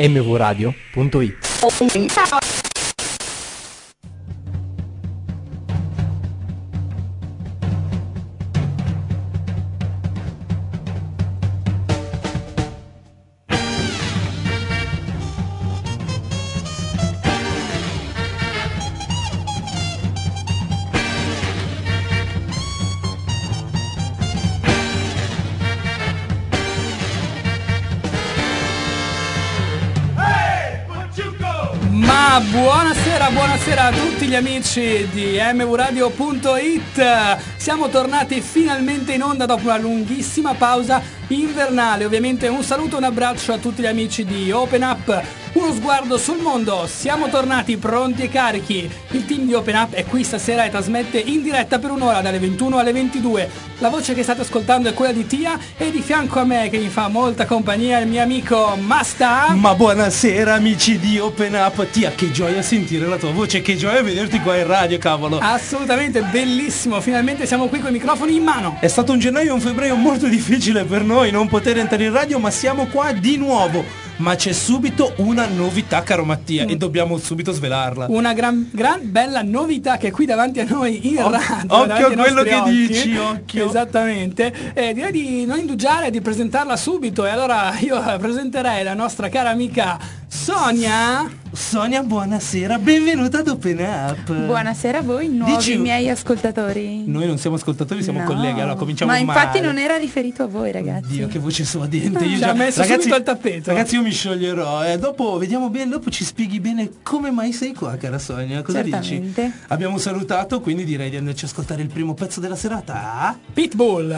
mvradio.it. Buonasera a tutti gli amici di mvradio.it. Siamo tornati finalmente in onda dopo una lunghissima pausa invernale. Ovviamente un saluto e un abbraccio a tutti gli amici di Open Up, uno sguardo sul mondo. Siamo tornati pronti e carichi. Il team di Open Up è qui stasera e trasmette in diretta per un'ora dalle 21 alle 22. La voce che state ascoltando è quella di Tia e di fianco a me, che mi fa molta compagnia, il mio amico Masta. Ma buonasera amici di Open Up. Tia, che gioia sentire la tua voce, che gioia vederti qua in radio, cavolo. Assolutamente, bellissimo, finalmente siamo qui con i microfoni in mano. È stato un gennaio e un febbraio molto difficile per noi non poter entrare in radio, ma siamo qua di nuovo. Ma c'è subito una novità, caro Mattia, e dobbiamo subito svelarla. Una gran bella novità che è qui davanti a noi in radio. Occhio a quello che occhi. dici, occhio. Esattamente. Direi di non indugiare, di presentarla subito. E allora io presenterei la nostra cara amica Sonia. Sonia, buonasera, benvenuta ad Open Up. Buonasera a voi, nuovi miei ascoltatori. Noi non siamo ascoltatori, siamo colleghi, allora cominciamo male. Ma infatti male. non era riferito a voi, ragazzi. Dio, che voce suadente. Io ci ha messo subito al tappeto. Ragazzi, io mi scioglierò. Dopo vediamo bene, dopo ci spieghi bene come mai sei qua, cara Sonia. Cosa Certamente. dici? Abbiamo salutato, quindi direi di andarci a ascoltare il primo pezzo della serata. Pitbull.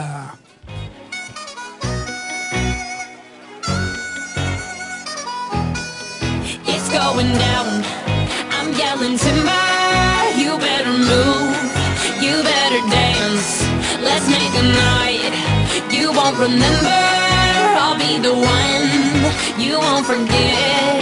Going down, I'm yelling timber. You better move, you better dance. Let's make a night you won't remember. I'll be the one you won't forget.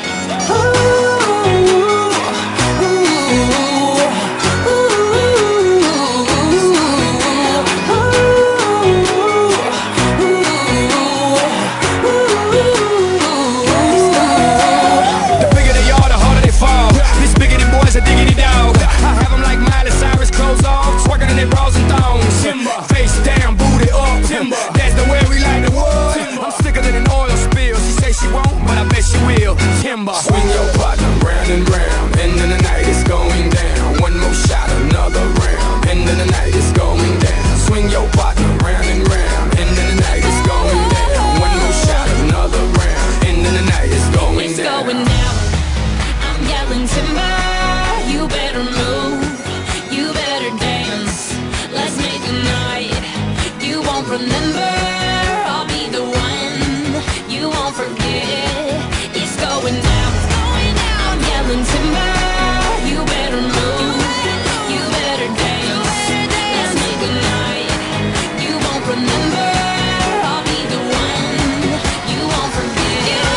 A diggity dog, I have them like Miley Cyrus, clothes off, twerking in their bras and thongs. Timber, face down, booty up. Timber, that's the way we like the wood. I'm sicker than an oil spill. She say she won't, but I bet she will. Timber, swing your partner round and round, and then the night is going down. One more shot, another round, and then the night is going down. Swing your partner round and round, and then the night is going down. One more shot, another round, and then the night is going it's down. Going down. I'm yelling timber. You better move, you better dance. Let's make a night you won't remember. I'll be the one you won't forget. It's going down, I'm yelling timber. You better move, you better dance. Let's make a night you won't remember. I'll be the one you won't forget.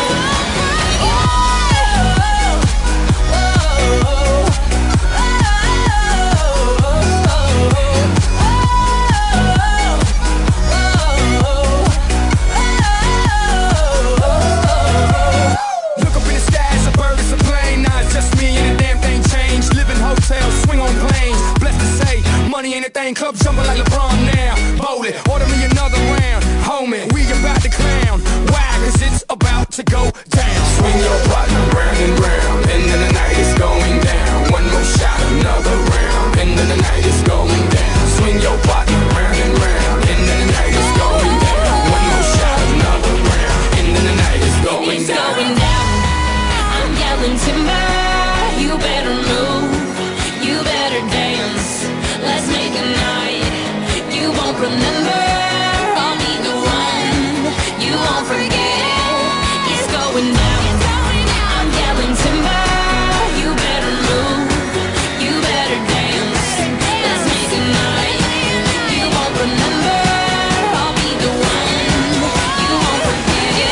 Swing on planes, blessed to say, money ain't a thing. Club jumping like LeBron now. Bowl it, order me another round. Homie, we about to clown. Why? Cause it's about to go down. Swing your partner round and round, and then the night is going down. One more shot, another round, and then the night is going down. Swing your partner round and round, and then the night is going down. One more shot, another round, and then the night is going it's down. Going down. I'm yelling timber. You better move. You better dance. Let's make a night you won't remember. I'll be the one you won't forget. It's going down. I'm yelling timber. You better move. You better dance. Let's make a night you won't remember. I'll be the one you won't forget.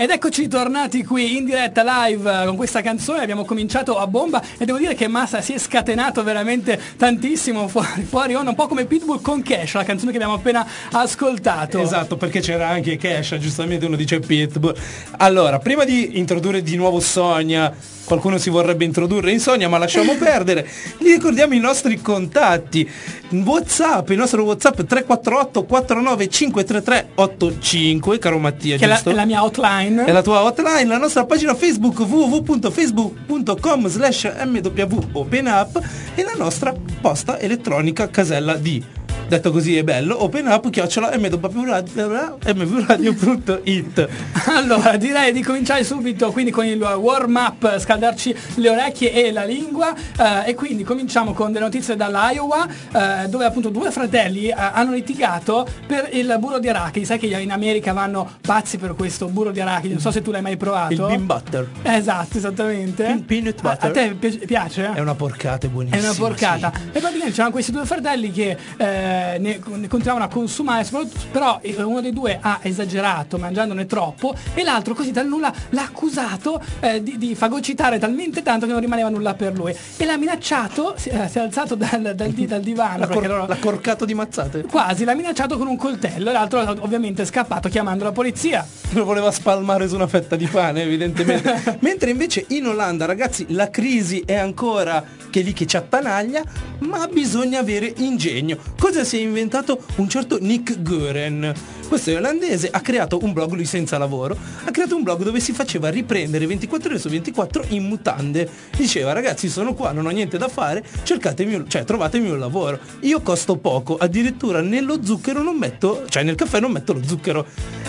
Ed eccoci tornati qui in diretta live con questa canzone. Abbiamo cominciato a bomba e devo dire che Massa si è scatenato veramente tantissimo fuori onda, un po' come Pitbull con Cash, la canzone che abbiamo appena ascoltato. Esatto, perché c'era anche Cash, giustamente uno dice Pitbull. Allora, prima di introdurre di nuovo Sonia, qualcuno si vorrebbe introdurre in Sonia, ma lasciamo perdere. Gli ricordiamo i nostri contatti. WhatsApp, il nostro WhatsApp 348 49 533 85, caro Mattia, che giusto? è la mia hotline. È la tua hotline, la nostra pagina Facebook www.facebook.com/mwopenup e la nostra posta elettronica casella di, detto così è bello, openup@mvradio.it. Allora, direi di cominciare subito quindi con il warm up, scaldarci le orecchie e la lingua, e quindi cominciamo con delle notizie dall'Iowa, dove appunto due fratelli hanno litigato per il burro di arachidi. Sai che in America vanno pazzi per questo burro di arachidi, non so se tu l'hai mai provato. Il bean butter. Esatto, esattamente. Peanut butter. A te piace? È una porcata, è buonissima. È una porcata. Sì. E praticamente c'erano questi due fratelli che ne continuavano a consumare, però uno dei due ha esagerato mangiandone troppo e l'altro così dal nulla l'ha accusato di fagocitare talmente tanto che non rimaneva nulla per lui e l'ha minacciato, si è alzato dal divano, L'ha corcato di mazzate. quasi l'ha minacciato con un coltello e l'altro ovviamente è scappato chiamando la polizia. Lo voleva spalmare su una fetta di pane, evidentemente. Mentre invece in Olanda, ragazzi, la crisi è ancora che lì che ci attanaglia, ma bisogna avere ingegno. Cosa si è inventato un certo Nick Guren? Questo è olandese, ha creato un blog, lui senza lavoro, ha creato un blog dove si faceva riprendere 24 ore su 24 in mutande. Diceva: ragazzi, sono qua, non ho niente da fare, trovatemi un lavoro. Io costo poco, addirittura nello zucchero non metto, cioè nel caffè non metto lo zucchero.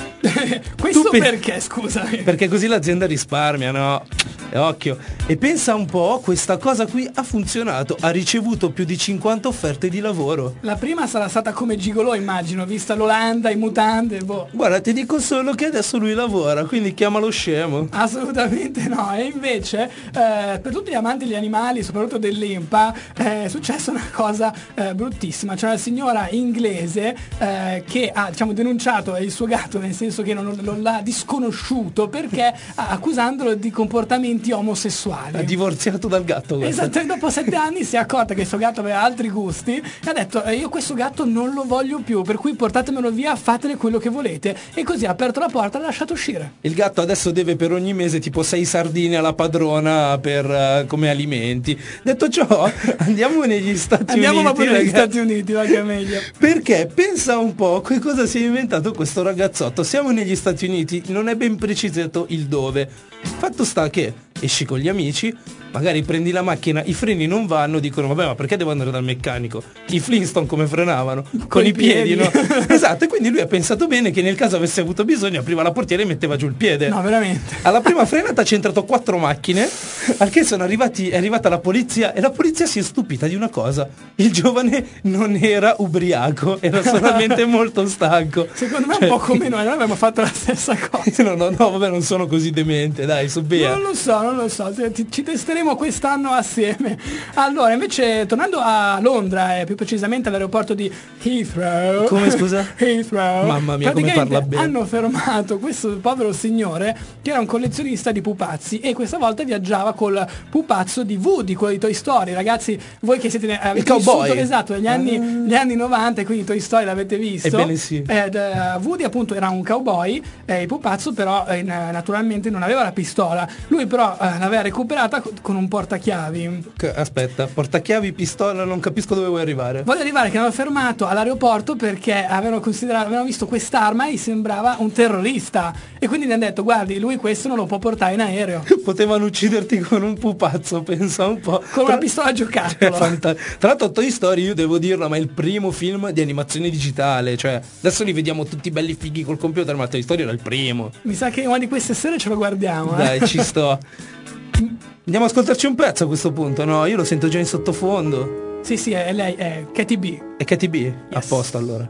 Questo perché, scusami? Perché così l'azienda risparmia, no? Occhio. E pensa un po', questa cosa qui ha funzionato, ha ricevuto più di 50 offerte di lavoro. La prima sarà stata come gigolò, immagino, vista l'Olanda, i mutande, boh. Guarda, ti dico solo che adesso lui lavora, quindi chiamalo scemo. Assolutamente no. E invece per tutti gli amanti degli animali, soprattutto dell'Impa, è successa una cosa bruttissima. C'è una signora inglese che ha, diciamo, denunciato il suo gatto, nel senso che non l'ha disconosciuto perché accusandolo di comportamenti omosessuali. Ha divorziato dal gatto. Esatto, e dopo 7 anni si è accorta che il suo gatto aveva altri gusti e ha detto: io questo gatto non lo voglio più, per cui portatemelo via, fatene quello che volete. E così ha aperto la porta e l'ha lasciato uscire. Il gatto adesso deve per ogni mese tipo 6 sardine alla padrona per come alimenti. Detto ciò, andiamo negli Stati Uniti. Andiamo proprio negli Stati Uniti, va che è meglio. Perché pensa un po' che cosa si è inventato questo ragazzotto. Siamo negli Stati Uniti, non è ben precisato il dove. Fatto sta che esci con gli amici, magari prendi la macchina, i freni non vanno, dicono: vabbè, ma perché devo andare dal meccanico? I Flintstone come frenavano? Con i piedi, no? Esatto, e quindi lui ha pensato bene che nel caso avesse avuto bisogno apriva la portiera e metteva giù il piede. No, veramente. Alla prima frenata ha centrato 4 macchine, al che è arrivata la polizia e la polizia si è stupita di una cosa: il giovane non era ubriaco, era solamente molto stanco. Secondo me è un po' come noi abbiamo fatto la stessa cosa. No, vabbè, non sono così demente, dai, su via. Non lo so, ci testeremo quest'anno assieme. Allora, invece, tornando a Londra, più precisamente all'aeroporto di Heathrow. Come, scusa? Heathrow. Mamma mia, come parla bene. Hanno fermato questo povero signore che era un collezionista di pupazzi e questa volta viaggiava col pupazzo di Woody, quello di Toy Story. Ragazzi, voi che siete il cowboy, vissuto, esatto, gli anni 90, quindi Toy Story l'avete visto. Ebbene sì. Woody appunto era un cowboy, il pupazzo però naturalmente non aveva la pistola. Lui però l'aveva recuperata con un portachiavi. Aspetta, portachiavi, pistola, non capisco dove vuoi arrivare. Voglio arrivare che l'hanno fermato all'aeroporto perché avevano visto quest'arma e sembrava un terrorista e quindi gli hanno detto: guardi, lui questo non lo può portare in aereo. Potevano ucciderti con un pupazzo, pensa un po'. Con una pistola a giocattolo. Tra l'altro Toy Story, io devo dirlo, ma è il primo film di animazione digitale, cioè adesso li vediamo tutti belli fighi col computer, ma Toy Story era il primo. Mi sa che una di queste sere ce lo guardiamo. Dai, ci sto. Andiamo a ascoltarci un pezzo a questo punto, no? Io lo sento già in sottofondo. Sì, è lei, è Katy B. È Katy B? Yes. A posto allora.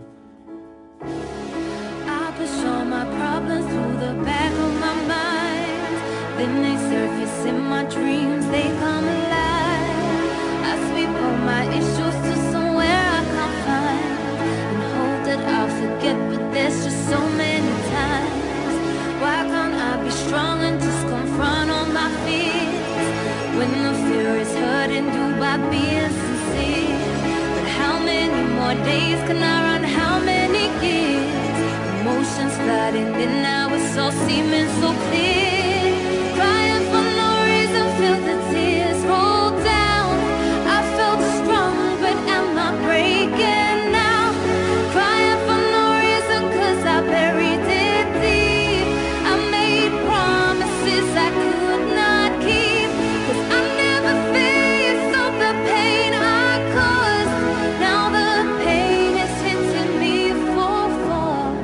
I push all my problems through the back of my mind. Then they surface in my dreams, they come alive. I sweep all my issues to somewhere I can't find and hope that I'll forget, but there's just so many times. Why can't I be sure being sincere. But how many more days can I run? How many years? Emotions flooding in now, it's all seeming so clear. Crying for no reason, feel the tears roll down. I felt strong, but am I breaking now? Crying for no reason, 'cause I buried it deep. I made promises I could not keep, 'cause I never faced all the pain I caused. Now the pain is hitting me full force.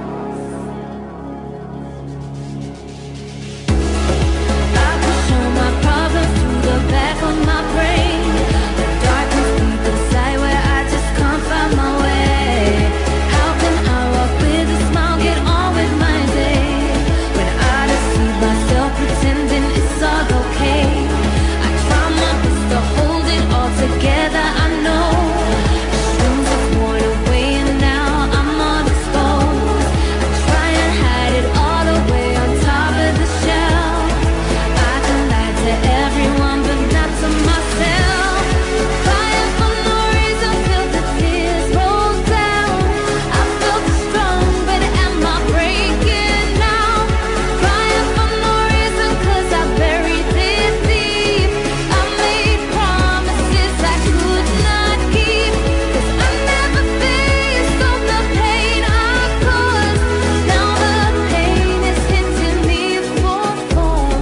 I push all my problems through the back of my brain. The darkness deep inside where I just can't find my way. How can I walk with a smile, get on with my day, when I deceive myself pretending it's all okay? I try my best to hold it all together, I know. The shrooms have worn away and now I'm all exposed. I try and hide it all away on top of the shelf. I can lie to everyone but not to myself. Crying for no reason, feel the tears roll down. I felt strong, but am I breaking now? Crying for no reason, 'cause I buried it deep. I made promises I could not keep, 'cause I never faced all the pain I caused. Now the pain is hitting me full force.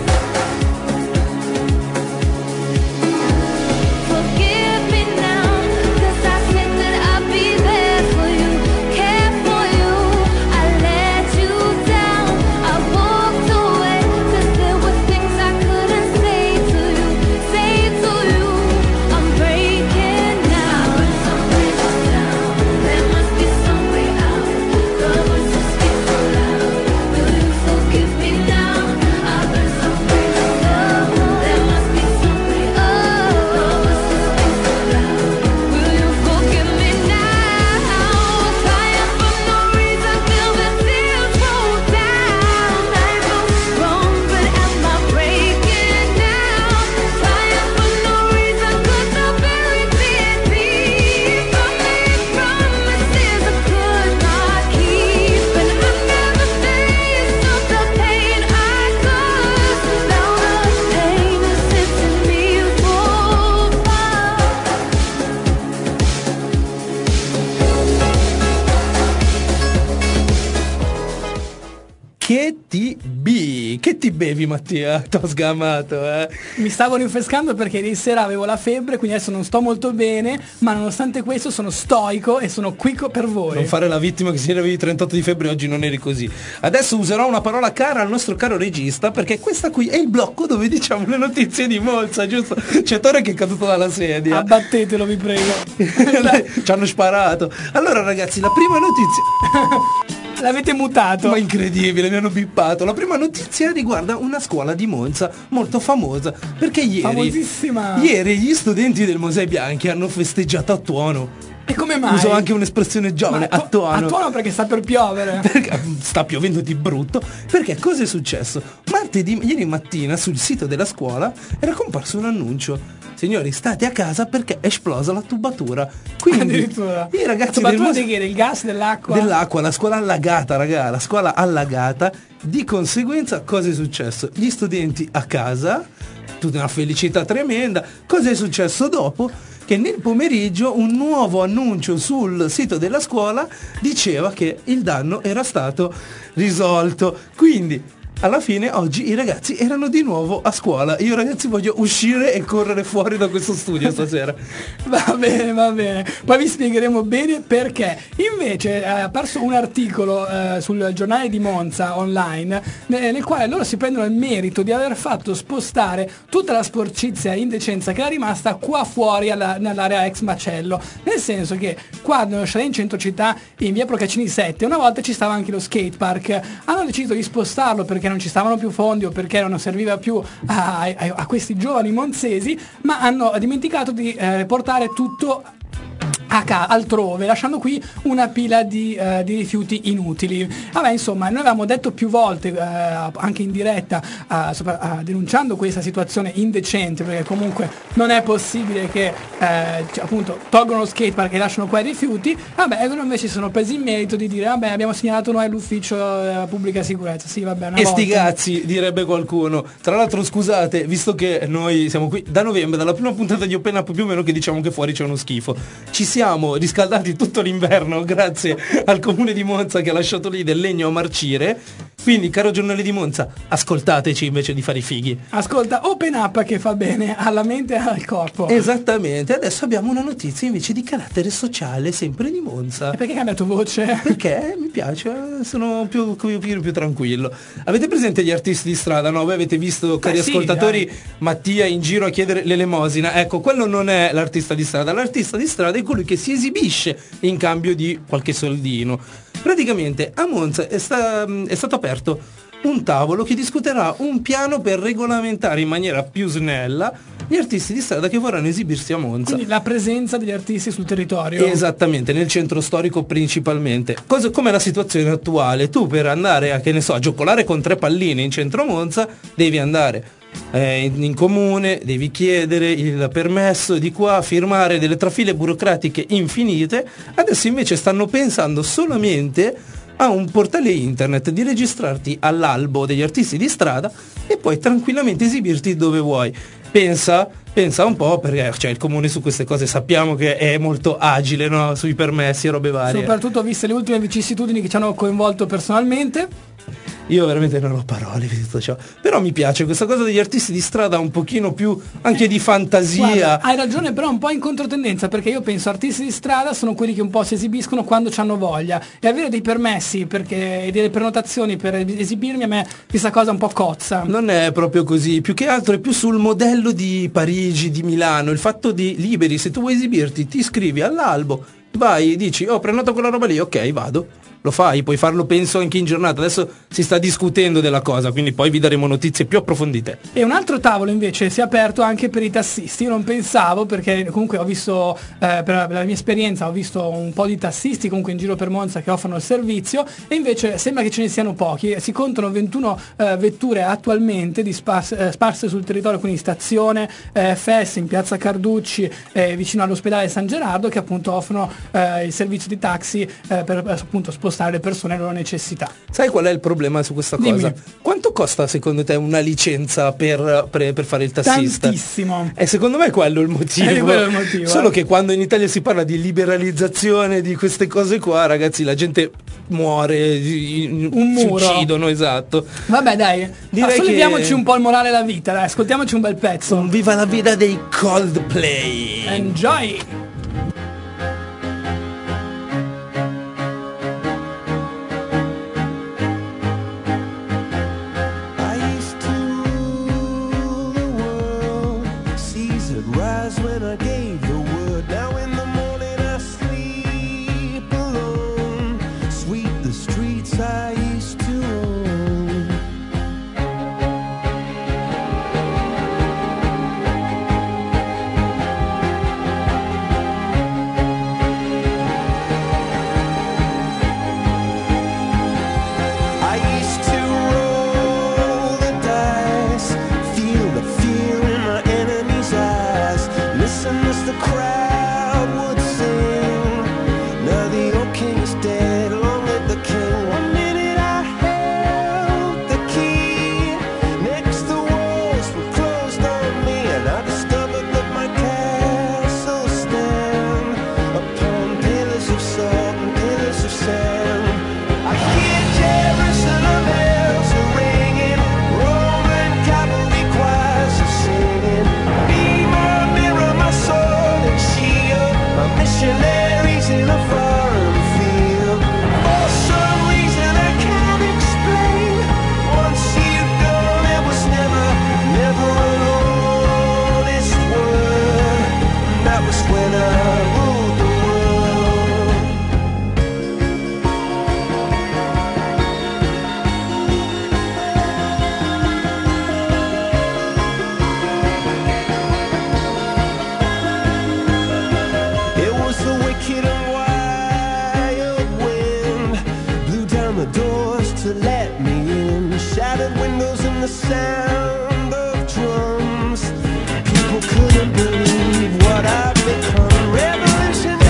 Forgive me now, 'cause I said that I'd be there for you, care for you. I let you down, I walked away, 'cause there were things I couldn't say to you, I'm breaking now. Some bridges down, there must be some way out. The voices get so loud, will you forgive me now? I burned some bridges down, there must be some way out. The voices get so loud, will you forgive me now? Crying for no reason, feel the tears roll down. I feel strong, but am I breaking now? Crying for no reason, 'cause I buried it deep. I made promises I could not keep, and I never faced all the pain I caused. Now the pain is hitting me full force. Che ti bevi, Mattia? T'ho sgamato, Mi stavo rinfrescando perché ieri sera avevo la febbre, quindi adesso non sto molto bene, ma nonostante questo sono stoico e sono qui per voi. Non fare la vittima che se ne avevi 38 di febbre oggi non eri così. Adesso userò una parola cara al nostro caro regista, perché questa qui è il blocco dove diciamo le notizie di Monza, giusto? C'è Tore che è caduto dalla sedia. Abbattetelo, vi prego. Ci hanno sparato. Allora ragazzi, la prima notizia L'avete mutato. Ma incredibile, mi hanno bippato. La prima notizia riguarda una scuola di Monza molto famosa, perché famosissima. Ieri gli studenti del Mosè Bianchi hanno festeggiato a tuono. E come mai? Uso anche un'espressione giovane, a tuono. A tuono perché sta per piovere. Perché sta piovendo di brutto. Perché cosa è successo? Ieri mattina sul sito della scuola era comparso un annuncio. Signori, state a casa perché è esplosa la tubatura. Quindi addirittura i ragazzi la tubatura del gas, dell'acqua. Dell'acqua, la scuola allagata, raga, la scuola allagata. Di conseguenza cosa è successo? Gli studenti a casa, tutta una felicità tremenda. Cosa è successo dopo? Che nel pomeriggio un nuovo annuncio sul sito della scuola diceva che il danno era stato risolto. Quindi alla fine oggi i ragazzi erano di nuovo a scuola. Io ragazzi voglio uscire e correre fuori da questo studio stasera. Va bene. Poi vi spiegheremo bene perché. Invece è apparso un articolo sul giornale di Monza online nel quale loro si prendono il merito di aver fatto spostare tutta la sporcizia e indecenza che era rimasta qua fuori nell'area ex macello. Nel senso che qua nello chalet in centro città in via Procaccini 7 una volta ci stava anche lo skate park. Hanno deciso di spostarlo perché non ci stavano più fondi o perché non serviva più a questi giovani monzesi, ma hanno dimenticato di portare tutto altrove, lasciando qui una pila di rifiuti inutili. Vabbè, insomma, noi avevamo detto più volte, anche in diretta, denunciando questa situazione indecente, perché comunque non è possibile che appunto tolgono lo skatepark e lasciano qua i rifiuti. Vabbè, loro invece sono presi in merito di dire vabbè, abbiamo segnalato noi all'ufficio della pubblica sicurezza. Sì, vabbè, e sti cazzi, direbbe qualcuno. Tra l'altro, scusate, visto che noi siamo qui da novembre, dalla prima puntata di Open Up più o meno, che diciamo che fuori c'è uno schifo, ci siamo riscaldati tutto l'inverno grazie al comune di Monza che ha lasciato lì del legno a marcire. Quindi, caro giornale di Monza, ascoltateci invece di fare i fighi. Ascolta Open Up, che fa bene alla mente e al corpo. Esattamente. Adesso abbiamo una notizia invece di carattere sociale, sempre di Monza. E perché hai cambiato voce? Perché mi piace, sono più tranquillo. Avete presente gli artisti di strada? No, voi avete visto, cari ascoltatori, dai, Mattia in giro a chiedere l'elemosina. Ecco, quello non è l'artista di strada. L'artista di strada è colui che si esibisce in cambio di qualche soldino. Praticamente a Monza è stato aperto un tavolo che discuterà un piano per regolamentare in maniera più snella gli artisti di strada che vorranno esibirsi a Monza. Quindi la presenza degli artisti sul territorio. Esattamente, nel centro storico principalmente. Com'è la situazione attuale? Tu per andare a gioccolare con 3 palline in centro Monza devi andare in comune, devi chiedere il permesso di qua, firmare delle trafile burocratiche infinite. Adesso invece stanno pensando solamente a un portale internet, di registrarti all'albo degli artisti di strada e poi tranquillamente esibirti dove vuoi. Pensa un po', perché il comune su queste cose sappiamo che è molto agile, no? Sui permessi e robe varie. Soprattutto viste le ultime vicissitudini che ci hanno coinvolto personalmente. Io veramente non ho parole per tutto ciò. Però mi piace questa cosa degli artisti di strada, un pochino più anche di fantasia. Guarda, hai ragione, però un po' in controtendenza, perché io penso artisti di strada sono quelli che un po' si esibiscono quando hanno voglia, e avere dei permessi e delle prenotazioni per esibirmi, a me questa cosa un po' cozza. Non è proprio così, più che altro è più sul modello di Parigi, di Milano, il fatto di liberi, se tu vuoi esibirti ti iscrivi all'albo, vai, dici prenoto quella roba lì, ok, vado. Lo fai, puoi farlo penso anche in giornata. Adesso si sta discutendo della cosa, quindi poi vi daremo notizie più approfondite. E un altro tavolo invece si è aperto anche per i tassisti. Io non pensavo, perché comunque ho visto, per la mia esperienza, ho visto un po' di tassisti comunque in giro per Monza che offrono il servizio, e invece sembra che ce ne siano pochi. Si contano 21 vetture attualmente sparse sul territorio, quindi stazione FS in piazza Carducci, vicino all'ospedale San Gerardo, che appunto offrono il servizio di taxi per appunto spostare le persone alle loro necessità. Sai qual è il problema su questa cosa? Dimmi. Quanto costa secondo te una licenza per fare il tassista? Tantissimo. E secondo me è quello il motivo. Quello il motivo. Solo che quando in Italia si parla di liberalizzazione di queste cose qua, ragazzi, la gente muore, si uccidono, esatto. Vabbè, dai, solleviamoci un po' il morale della vita, dai, ascoltiamoci un bel pezzo. Un viva la vita dei Coldplay. Enjoy! sound of drums. People couldn't believe what I'd become. Revolutionaries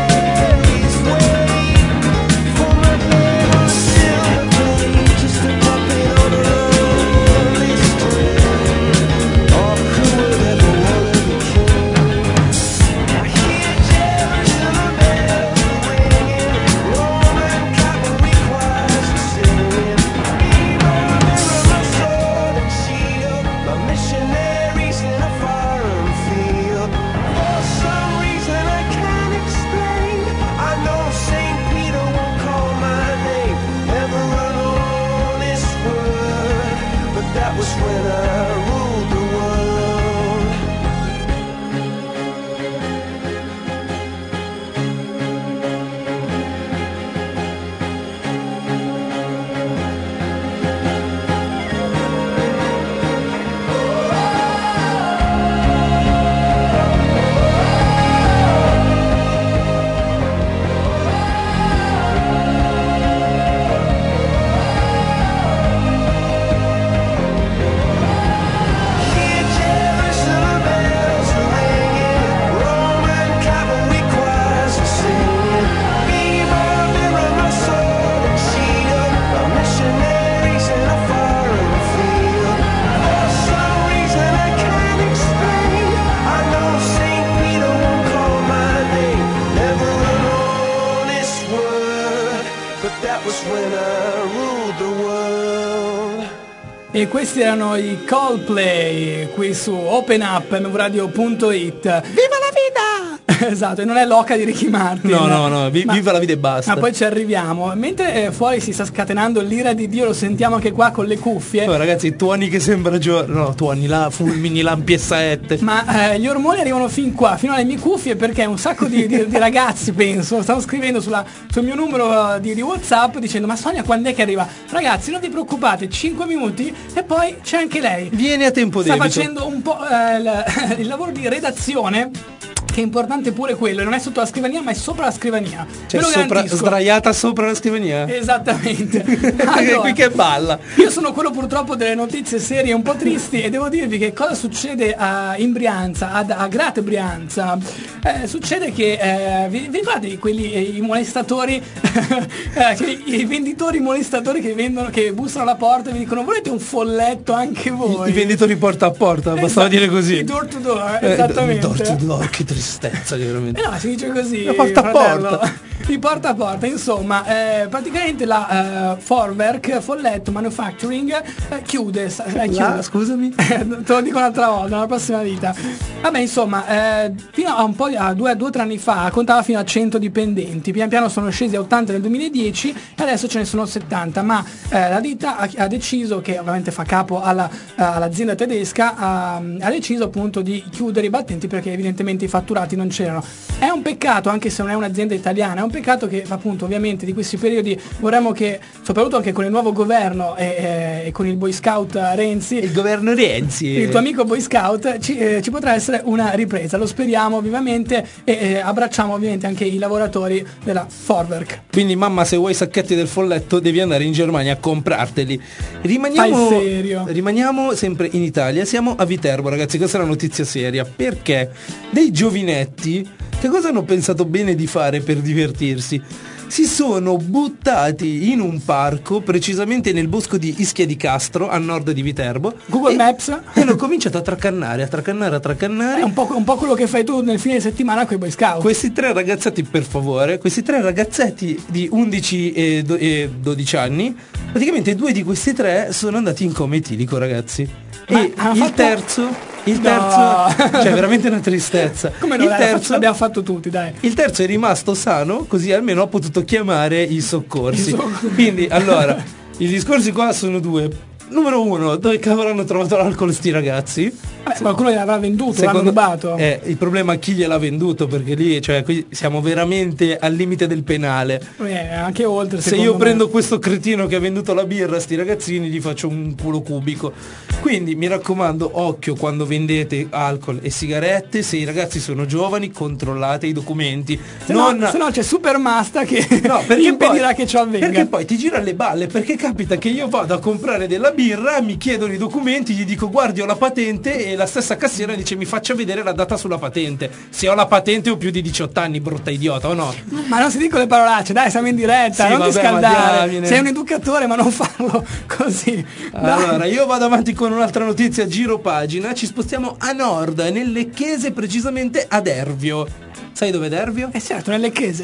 wait for my head on a silver plate, just a puppet on a lonely string. Oh, who would ever wanna be king? I hear Jerusalem bells ringing, Roman cavalry choirs are singing. Be my mirror, my sword and shield, my missionaries in a foreign field. For some reason I can't explain, I know St. Peter won't call my name. Never an honest word, but that was when I ruled the world. Hear Jerusalem bells ringing, Roman cavalry choirs are singing. Be my mirror, my sword and shield, my missionaries in a foreign field. For some reason I can't explain, I know St. Peter won't call my name. Never an honest word, but that was when I ruled the world. E questi erano i Coldplay qui su openup.mvradio.it. Viva la vita! Esatto, e non è l'oca di Ricky Martin. No, viva la vita e basta. Ma poi ci arriviamo. Mentre fuori si sta scatenando l'ira di Dio, lo sentiamo anche qua con le cuffie. Oh, ragazzi, tuoni che sembra tuoni là, fulmini, lampi e saette. Ma gli ormoni arrivano fin qua, fino alle mie cuffie, perché un sacco di ragazzi, penso, stanno scrivendo sul mio numero di WhatsApp dicendo: ma Sonia quando è che arriva? Ragazzi, non vi preoccupate, 5 minuti e poi c'è anche lei. Vieni a tempo Sta debito. facendo un po' il lavoro di redazione, che è importante pure quello, non è sotto la scrivania ma è sopra la scrivania. Cioè, Ve lo garantisco. sdraiata sopra la scrivania. Esattamente. Perché qui che balla. Io sono quello purtroppo delle notizie serie un po' tristi, e devo dirvi che cosa succede in Brianza, a Grat Brianza. Succede che vi ricordate quelli i molestatori i venditori molestatori che bussano alla porta e vi dicono: volete un folletto anche voi? I venditori porta a porta, bastava dire così. I door to door, esattamente. Door to door, che tristezza, veramente. No, si dice così. Porta a porta. Di porta a porta, insomma, praticamente la Folletto Manufacturing chiude. Scusami. Te lo dico un'altra volta, nella prossima vita. Vabbè, insomma, fino a un po' a due o 3 anni fa contava fino a 100 dipendenti. Pian piano sono scesi a 80 nel 2010 e adesso ce ne sono 70. Ma la ditta ha deciso, che ovviamente fa capo all'azienda tedesca, ha deciso appunto di chiudere i battenti perché evidentemente i fatturati non c'erano. È un peccato, anche se non è un'azienda italiana, è un peccato che appunto ovviamente di questi periodi vorremmo che, soprattutto anche con il nuovo governo e con il Boy Scout Renzi, Il governo Renzi, il tuo amico Boy Scout, ci potrà essere una ripresa, lo speriamo vivamente, e abbracciamo ovviamente anche i lavoratori della Vorwerk. Quindi mamma, se vuoi i sacchetti del folletto devi andare in Germania a comprarteli. Fai serio? Rimaniamo sempre in Italia, siamo a Viterbo, ragazzi, questa è una notizia seria, perché dei giovinetti che cosa hanno pensato bene di fare per divertirsi? Si sono buttati in un parco, precisamente nel bosco di Ischia di Castro, a nord di Viterbo. Google Maps. E hanno cominciato a tracannare. È un po' quello che fai tu nel fine settimana con i Boy Scout. Questi 3 ragazzetti, per favore, questi 3 ragazzetti di 11 e 12 anni, praticamente 2 di questi 3 sono andati in coma etilico, ragazzi. Ma E hanno il fatto- terzo, No. cioè veramente una tristezza. Come no, il dai, terzo, l'abbiamo fatto tutti, dai. il terzo è rimasto sano, così almeno ho potuto chiamare i soccorsi. I soccorsi. Quindi, allora, i discorsi qua sono 2. Numero 1, dove cavolo hanno trovato l'alcol sti ragazzi? Qualcuno gliel'avrà venduto, l'hanno rubato. Il problema è chi gliel'ha venduto, perché lì, cioè, qui siamo veramente al limite del penale. Anche oltre. Se io prendo questo cretino che ha venduto la birra a sti ragazzini, gli faccio un culo cubico. Quindi mi raccomando, occhio quando vendete alcol e sigarette. Se i ragazzi sono giovani, controllate i documenti. Se no c'è Supermasta che perché impedirà poi, che ciò avvenga. Perché poi ti gira le balle, perché capita che io vado a comprare della birra, mi chiedono i documenti, gli dico guardi ho la patente, e la stessa cassiera dice mi faccia vedere la data sulla patente. Se ho la patente ho più di 18 anni, brutta idiota, o no? Ma non si dicono le parolacce, dai, siamo in diretta, sì, non ti scaldare. Sei un educatore, ma non farlo così. Allora, dai. io vado avanti con un'altra notizia, giro pagina, ci spostiamo a nord, nel Lecchese, precisamente ad Ervio. Sai dove è Ervio? Certo, nel Lecchese.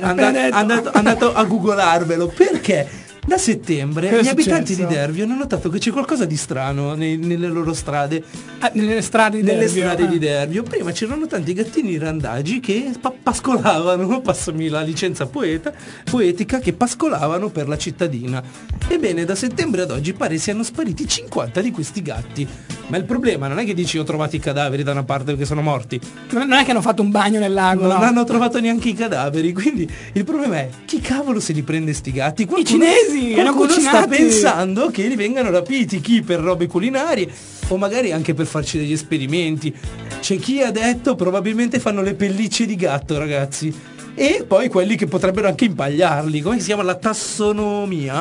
Andato a googlarvelo, perché da settembre gli abitanti di Dervio hanno notato che c'è qualcosa di strano nelle loro strade. Nelle strade di Dervio. Prima c'erano tanti gattini randagi che pascolavano, passami la licenza poetica, che pascolavano per la cittadina. Ebbene, da settembre ad oggi pare siano spariti 50 di questi gatti. Ma il problema non è che dici ho trovato i cadaveri da una parte perché sono morti. Non è che hanno fatto un bagno nel lago, non hanno trovato neanche i cadaveri. Quindi il problema è chi cavolo se li prende sti gatti? I cinesi qualcuno sta pensando che li vengano rapiti, chi per robe culinarie o magari anche per farci degli esperimenti. C'è chi ha detto probabilmente fanno le pellicce di gatto, ragazzi. E poi quelli che potrebbero anche impagliarli. Come si chiama? La tassonomia?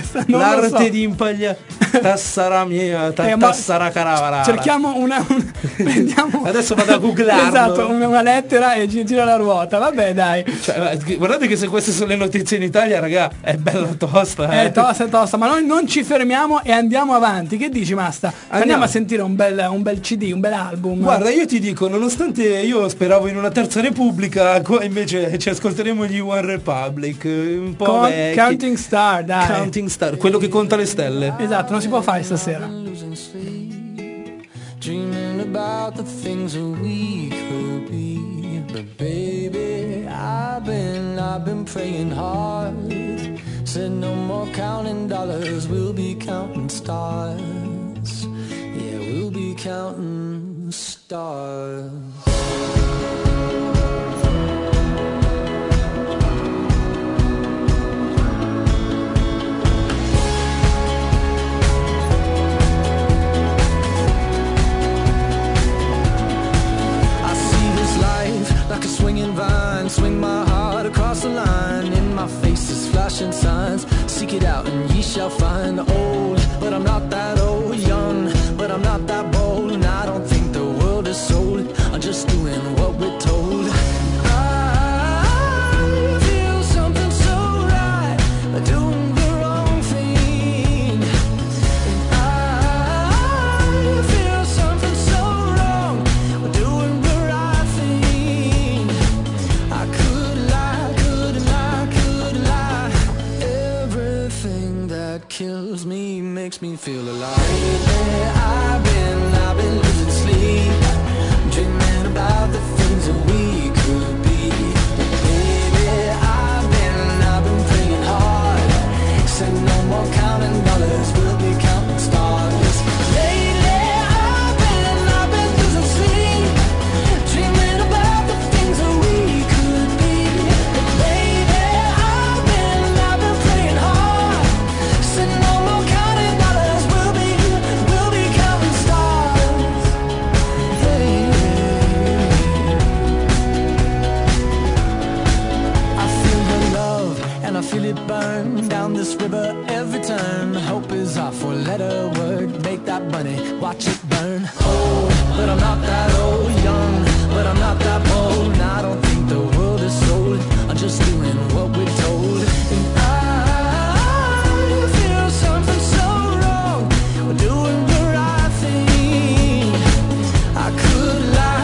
L'arte di impagliare. Tassara mia, tassara caravara. Cerchiamo prendiamo adesso vado a googlarlo. Esatto, una lettera e gira la ruota. Vabbè, dai. Cioè, guardate che se queste sono le notizie in Italia, raga, è bella tosta. È tosta, ma noi non ci fermiamo e andiamo avanti. Che dici, Masta? Andiamo a sentire un bel CD, un bel album. Guarda, io ti dico, nonostante io speravo in una terza repubblica, invece ci ascolteremo gli One Republic, un po' vecchi. Counting Star, dai. Counting Star, quello che conta le stelle. Esatto, non si può fare stasera. Dreaming about the things that we could be. But baby, I've been praying hard. Said no more counting dollars, we'll be counting stars. Yeah, we'll be counting stars. Like a swinging vine, swing my heart across the line. In my face is flashing signs. Seek it out and ye shall find. Old, but I'm not that old. Young, but I'm not that bold. And I don't think the world is sold. I'm just doing what we're told. I feel something so right, doing the wrong thing. And I feel something so wrong, doing the right thing. I could lie. Everything that kills me makes me feel alive. Lately I've been losing sleep, dreaming about the things that we could be. Baby, I've been praying hard. Said no more counting dollars, we'll be counting stars. Lately I've been losing sleep, dreaming about the things that we could be. Baby, I've been praying hard. Said no more counting dollars, we'll be counting stars. Hey. I feel the love and I feel it burn down this river every turn. Hope is our four-letter word. Make that money, watch it burn. Old, but I'm not that old. Young, but I'm not that bold. And I don't think the world is sold. I'm just doing what we're told. And I feel something so wrong. We're doing the right thing. I could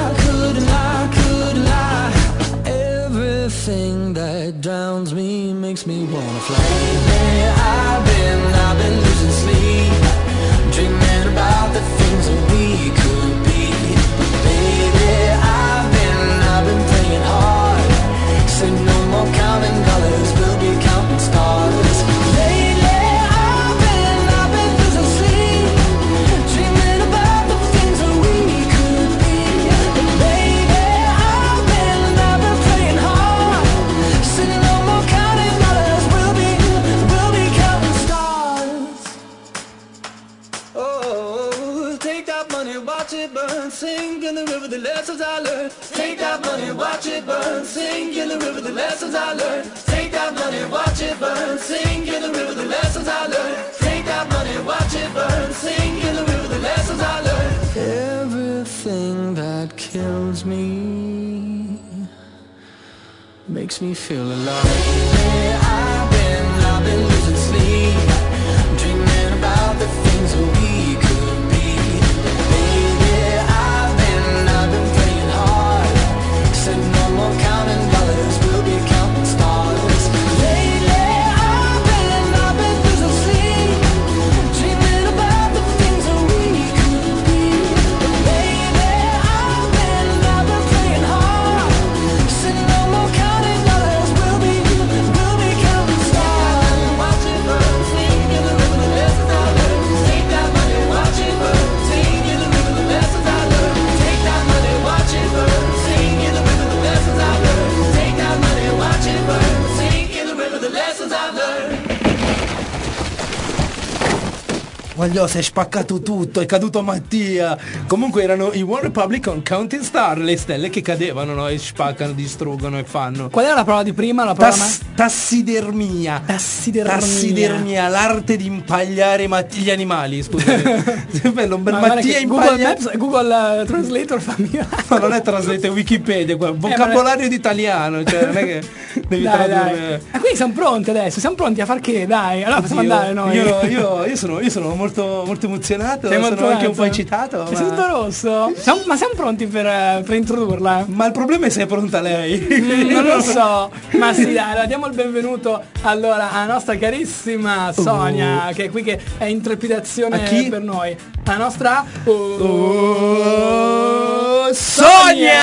lie. Everything that drowns me makes me wanna fly. Lately I've been losing sleep, dreaming about the things that we could be. But baby, I've been praying hard. Say no more counting dollars, we'll be counting stars. Lately I've been losing sleep, dreaming about the things that we could the river, the lessons I learned. Take that money, watch it burn. Sing in the river, the lessons I learned. Take that money, watch it burn. Sing in the river, the lessons I learned. Take that money, watch it burn. Sing in the river, the lessons I learned. Everything that kills me makes me feel alive. I've been losing sleep, dreaming about the things that we could be. Baby, I've been praying hard. Said no more counting dollars, we'll be counting stars. Lately, I've been losing sleep, dreaming about the things that we could be. Baby, I've been praying hard. Said no more counting dollars, we'll be counting stars. Watch it burn, sing in the river, the lessons I learned. Take that money, watch it burn, sing in the river, the lessons I learned. Take that money, watch it burn, sing in the river, the lessons I learned. Take that money, watch it burn, sing in the river, the lessons I learned. Guagliò, si è spaccato tutto, è caduto Mattia. Comunque erano i One Republic con Counting Star, le stelle che cadevano, no? E spaccano, distruggono e fanno. Qual era la parola di prima? La parola Tassidermia. Tassidermia, l'arte di impagliare gli animali, scusami. Bello, un bel Mattia impaglia. Google Translator fa mia. Ma non è translate, è Wikipedia, vocabolario d'italiano, cioè non è che devi tradurre. E quindi siamo pronti adesso, siamo pronti a far che? Dai, allora possiamo andare noi. Io sono molto emozionato, sono anche un po' eccitato. Sei tutto rosso? Ma siamo pronti per introdurla? Ma il problema è se è pronta lei. Non lo so. Ma sì, dai, allora diamo il benvenuto allora alla nostra carissima Sonia, che è qui, che è in trepidazione per noi. La nostra Sonia!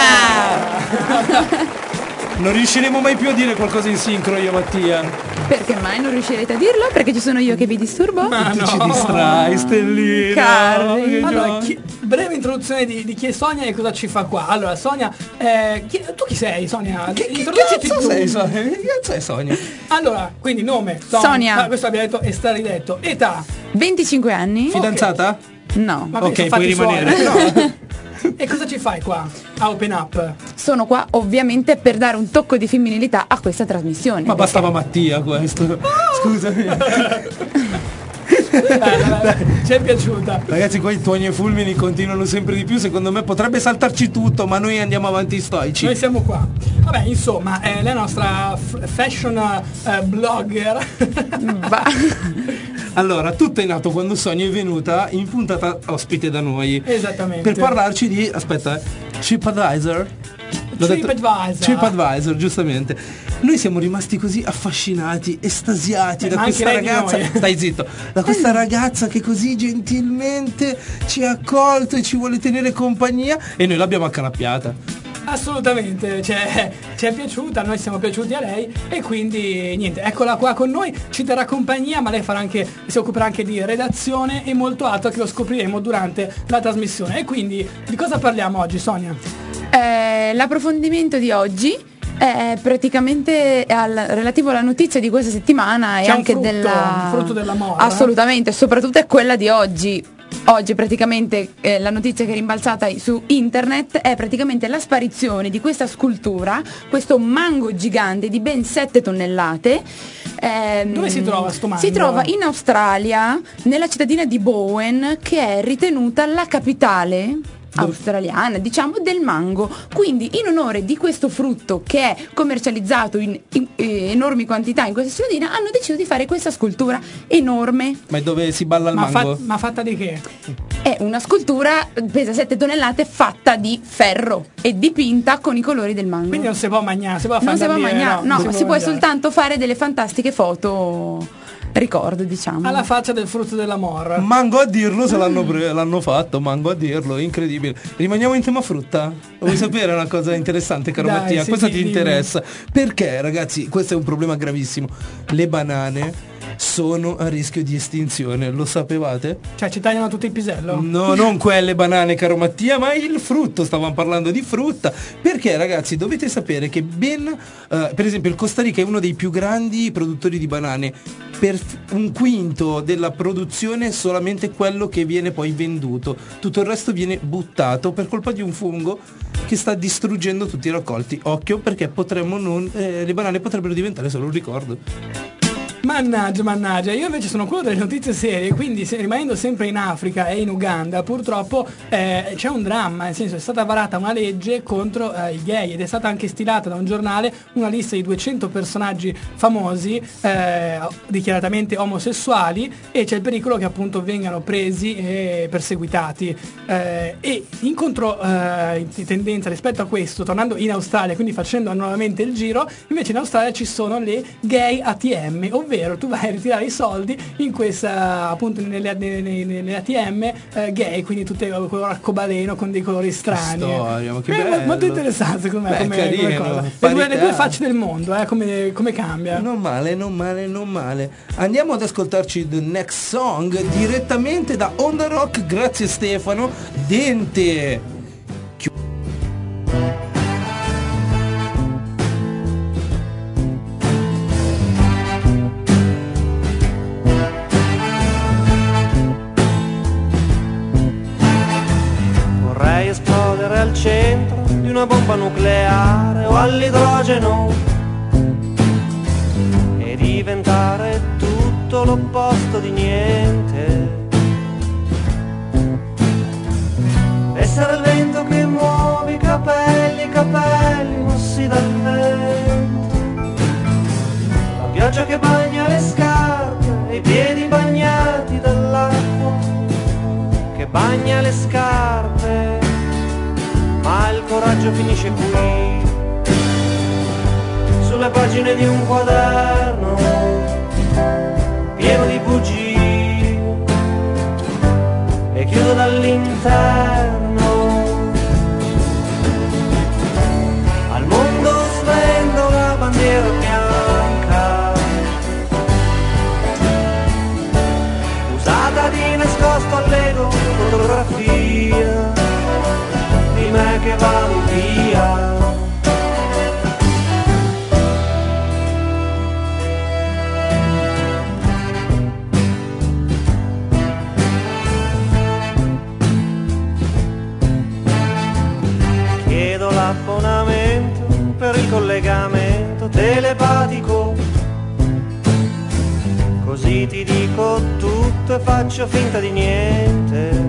Non riusciremo mai più a dire qualcosa in sincro io e Mattia. Perché mai non riuscirete a dirlo? Perché ci sono io che vi disturbo? Ma Tu no. ci distrai, Stellina. Carri. Allora, breve introduzione di chi è Sonia e cosa ci fa qua. Allora, Sonia, tu chi sei, Sonia? Che Introduciti cazzo tu. sei, Sonia? Che cazzo è Sonia? Allora, quindi nome, Sonia. Ah, questo abbiamo detto e sta ridetto. Età. 25 anni? Fidanzata? No. Ma quindi Ok, sono puoi fatti rimanere. suoi. E cosa ci fai qua a Open Up? Sono qua ovviamente per dare un tocco di femminilità a questa trasmissione. Ma bastava Mattia questo. Scusami. Dai, ci è piaciuta. Ragazzi, qua i tuoni e fulmini continuano sempre di più. Secondo me potrebbe saltarci tutto, ma noi andiamo avanti stoici. Noi siamo qua. Vabbè, insomma, la nostra fashion blogger. Allora, tutto è nato quando Sonia è venuta in puntata ospite da noi. Esattamente. Per parlarci di, aspetta, TripAdvisor. L'ho detto? TripAdvisor, giustamente. Noi siamo rimasti così affascinati, estasiati da ma questa anche lei di ragazza. noi. Stai zitto. Da questa ragazza che così gentilmente ci ha accolto e ci vuole tenere compagnia, e noi l'abbiamo accanappiata. Assolutamente, cioè, ci è piaciuta, noi siamo piaciuti a lei e quindi niente, eccola qua con noi, ci terrà compagnia, ma lei si occuperà anche di redazione e molto altro che lo scopriremo durante la trasmissione. E quindi di cosa parliamo oggi, Sonia? L'approfondimento di oggi è praticamente relativo alla notizia di questa settimana. C'è e anche un frutto della moda. Assolutamente, soprattutto è quella di oggi. Oggi praticamente la notizia che è rimbalzata su internet è praticamente la sparizione di questa scultura, questo mango gigante di ben 7 tonnellate. Dove si trova sto mango? Si trova in Australia, nella cittadina di Bowen, che è ritenuta la capitale australiana, diciamo, del mango. Quindi in onore di questo frutto che è commercializzato in enormi quantità in questa cittadina, hanno deciso di fare questa scultura enorme. Ma è dove si balla il mango? Ma fatta di che? È una scultura, pesa 7 tonnellate, fatta di ferro e dipinta con i colori del mango. Quindi non si può mangiare, si può non si può fare mangiare, no, si può mangiare. soltanto fare delle fantastiche foto ricordo, diciamo. Alla faccia del frutto dell'amore. Mango a dirlo se l'hanno fatto, mango a dirlo, incredibile. Rimaniamo in tema frutta? Vuoi sapere una cosa interessante, caro Dai, Mattia? sì, Questa sì, ti dimmi. interessa? Perché, ragazzi, questo è un problema gravissimo. Le banane sono a rischio di estinzione, lo sapevate? Cioè ci tagliano tutto il pisello? No, non quelle banane, caro Mattia, ma il frutto, stavamo parlando di frutta, perché ragazzi dovete sapere che per esempio il Costa Rica è uno dei più grandi produttori di banane, per un quinto della produzione solamente quello che viene poi venduto, tutto il resto viene buttato per colpa di un fungo che sta distruggendo tutti i raccolti. Occhio, perché le banane potrebbero diventare solo un ricordo. Mannaggia, io invece sono quello delle notizie serie, quindi rimanendo sempre in Africa e in Uganda, purtroppo c'è un dramma, nel senso è stata varata una legge contro i gay ed è stata anche stilata da un giornale una lista di 200 personaggi famosi dichiaratamente omosessuali, e c'è il pericolo che appunto vengano presi e perseguitati, e in tendenza rispetto a questo, tornando in Australia, quindi facendo nuovamente il giro, invece in Australia ci sono le gay ATM, ovvero tu vai a ritirare i soldi in questa, appunto nelle ATM gay, quindi tutte con arcobaleno con dei colori strani. Storia, ma che bello. Molto interessante secondo me, come cosa. Le due facce del mondo, come cambia. Non male. Andiamo ad ascoltarci The Next Song direttamente da On The Rock, grazie Stefano. Dente. Vorrei esplodere al centro di una bomba nucleare o all'idrogeno e diventare tutto l'opposto di niente. Essere il vento che muove i capelli mossi dal vento, la pioggia che bagna le scarpe e i piedi bagnati dall'acqua che bagna le scarpe, ma il coraggio finisce qui, sulle pagine di un quaderno pieno di bugie, e chiudo dall'interno. Al mondo svendo la bandiera bianca, usata di nascosto all'ego, fotografia di me che vado via. Chiedo l'abbonamento per il collegamento telepatico, così ti dico tutto e faccio finta di niente.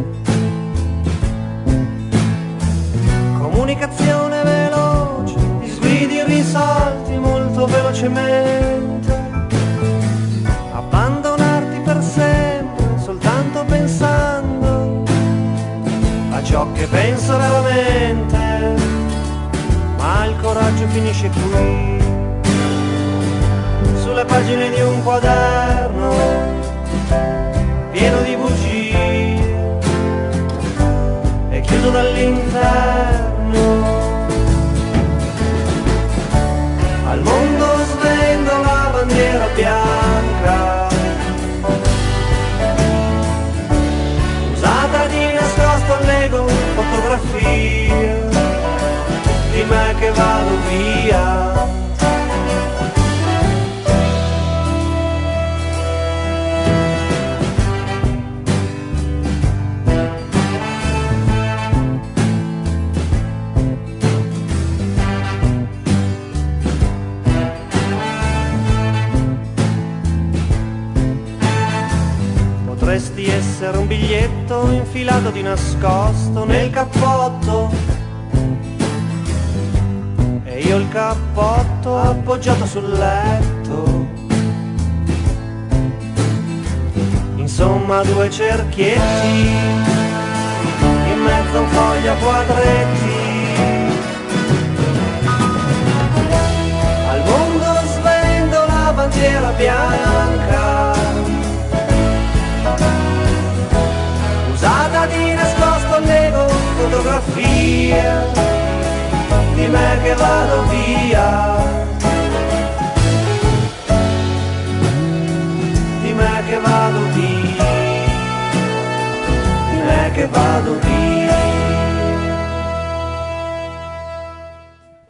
Comunicazione veloce, disguidi risolti molto velocemente, abbandonarti per sempre soltanto pensando a ciò che penso veramente, ma il coraggio finisce qui, sulle pagine di un quaderno pieno di bugie, e chiuso dall'interno. Al mondo svendo la bandiera bianca, usata di nascosto all'ego, fotografia di me che vado via. Potresti essere un biglietto infilato di nascosto nel cappotto, e io il cappotto appoggiato sul letto. Insomma, due cerchietti in mezzo a un foglio a quadretti. Al mondo svendo la bandiera bianca, usata di nascosto all'ego, fotografia di me che vado via,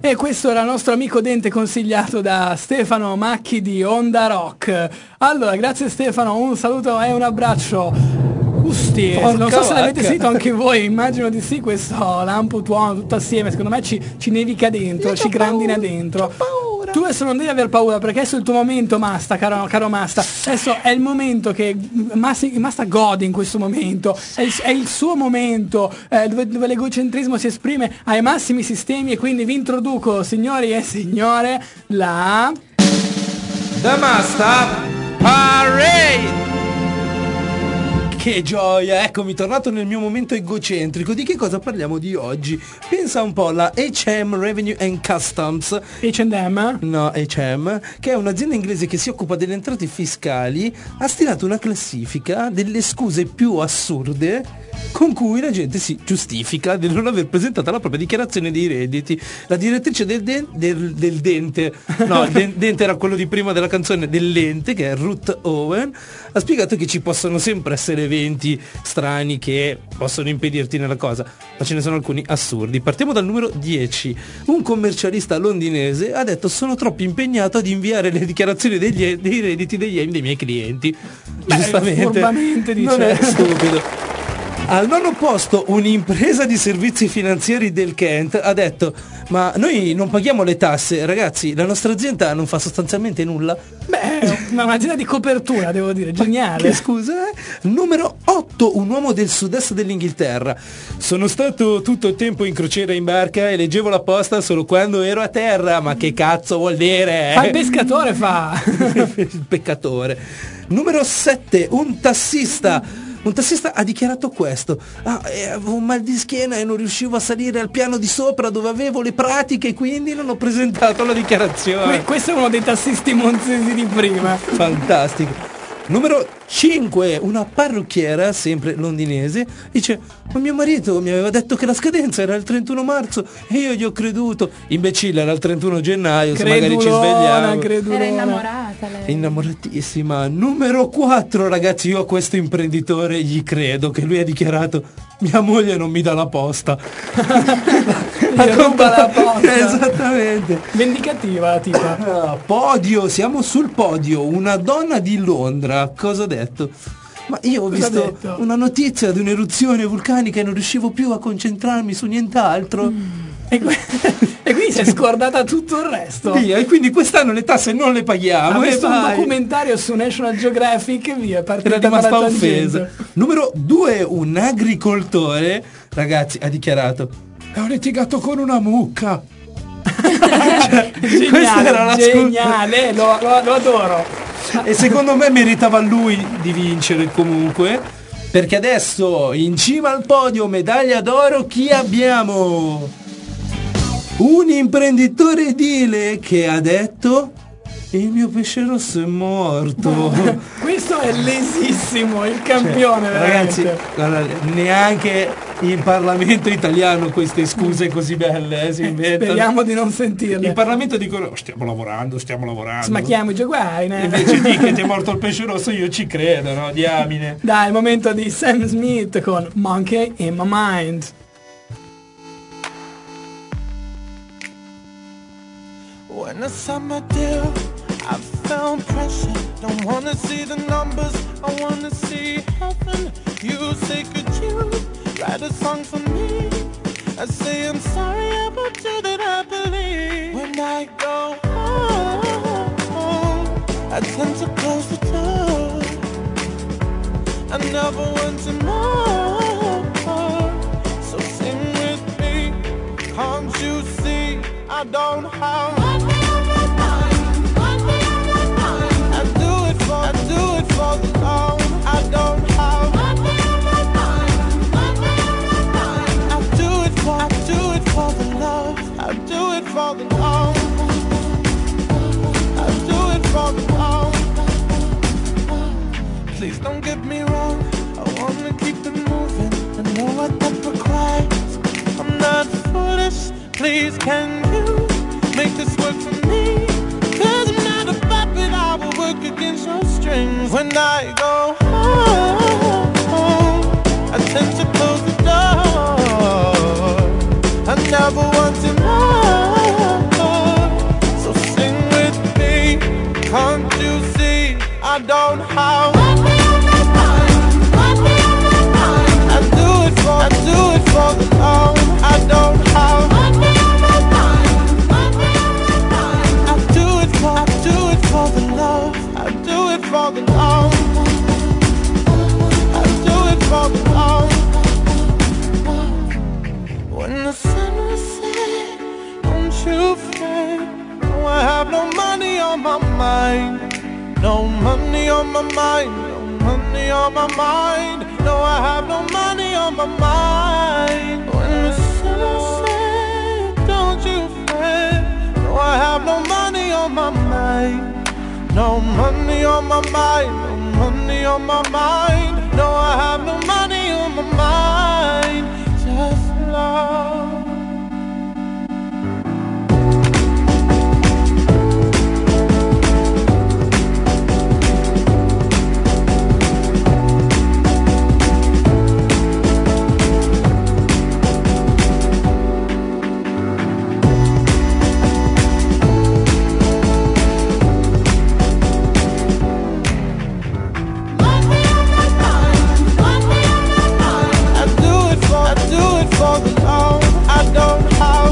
E questo era il nostro amico Dente consigliato da Stefano Macchi di Onda Rock. Allora, grazie Stefano, un saluto e un abbraccio. Usti, non so se l'avete sentito anche voi, immagino di sì, questo lampo tuono tutto assieme, secondo me ci nevica dentro, ci grandina dentro. Tu adesso non devi aver paura perché adesso è il tuo momento, Masta, caro Masta. Adesso è il momento che Masta gode in questo momento, è il suo momento dove l'egocentrismo si esprime ai massimi sistemi, e quindi vi introduco, signori e signore, la Masta Parade. Che gioia, eccomi tornato nel mio momento egocentrico. Di che cosa parliamo di oggi? Pensa un po', la H&M Revenue and Customs, H&M? no, H&M, che è un'azienda inglese che si occupa delle entrate fiscali, ha stilato una classifica delle scuse più assurde con cui la gente si giustifica di non aver presentato la propria dichiarazione dei redditi. La direttrice del dente, no, il dente era quello di prima della canzone, del lente, che è Ruth Owen, ha spiegato che ci possono sempre essere eventi strani che possono impedirti nella cosa, ma ce ne sono alcuni assurdi. Partiamo dal numero 10. Un commercialista londinese ha detto: sono troppo impegnato ad inviare le dichiarazioni dei redditi dei miei clienti. Giustamente, furbamente, dice. non è stupido. Al nono posto, un'impresa di servizi finanziari del Kent ha detto: ma noi non paghiamo le tasse, ragazzi, la nostra azienda non fa sostanzialmente nulla. Beh, un'azienda di copertura, devo dire, geniale. Che scusa? Numero 8, un uomo del sud-est dell'Inghilterra. Sono stato tutto il tempo in crociera in barca e leggevo la posta solo quando ero a terra. Ma che cazzo vuol dire? Fa il pescatore, fa. Il peccatore. Numero 7, un tassista. Un tassista ha dichiarato questo: avevo un mal di schiena e non riuscivo a salire al piano di sopra dove avevo le pratiche, quindi non ho presentato la dichiarazione. Questo è uno dei tassisti monzesi di prima. Fantastico. Numero 5, una parrucchiera, sempre londinese, dice: ma mio marito mi aveva detto che la scadenza era il 31 marzo e io gli ho creduto. Imbecille, era il 31 gennaio, se magari ci svegliamo. Era innamorata lei. Innamoratissima. Numero 4, ragazzi, io a questo imprenditore gli credo, che lui ha dichiarato: mia moglie non mi dà la posta. Gli ruba la posta. Esattamente. Vendicativa la tipa. Podio, siamo sul podio. Una donna di Londra. Cosa ha detto? Ma io ho Cosa ha visto detto? una notizia di un'eruzione vulcanica e non riuscivo più a concentrarmi su nient'altro. E quindi si è scordata tutto il resto. Via, e quindi quest'anno le tasse non le paghiamo. Ha E visto un vai. documentario su National Geographic e via, è Era partita rimasta dalla tangente. offesa. Numero 2, un agricoltore, ragazzi, ha dichiarato: ho litigato con una mucca. Questa era la scusa. Geniale, lo adoro. E secondo me meritava lui di vincere comunque, perché adesso in cima al podio, medaglia d'oro, chi abbiamo? Un imprenditore edile che ha detto: il mio pesce rosso è morto. Questo è lesissimo, il campione, Ragazzi, veramente. guarda, neanche in Parlamento italiano queste scuse così belle si inventano. Speriamo di non sentirle. In Parlamento dicono: stiamo lavorando. Smacchiamo i giaguari, Invece di che ti è morto il pesce rosso, io ci credo, no? Diamine. Dai, è il momento di Sam Smith con Monkey in My Mind. When the summer deal, I found pressure. Don't wanna see the numbers, I wanna see heaven. You say, could you write a song for me? I say, I'm sorry about you that I believe. When I go home, I tend to close the door. I never want to know. So sing with me, can't you see I don't have I do it for the love. I don't have I do it for the love. I do it for the love. I do it for the love. Please don't get me wrong, I wanna keep it moving. I know what that requires. I'm not foolish. Please can you make this work for me? 'Cause I'm not a puppet, I will work against your strings. When I go home, I tend to close the door. I never want to know. I don't how. I do it for the love. I don't how. I do it for the love. I do it for the love. I do it for the love. When the sun was set, don't you fret. No, I have no money on my mind. No money on my mind. No money on my mind. No, I have no money on my mind. When the sun was set, don't you fret. No, I have no money on my mind. No money on my mind. No money on my mind. No, I have no money on my mind. Just love. For the love, I don't have.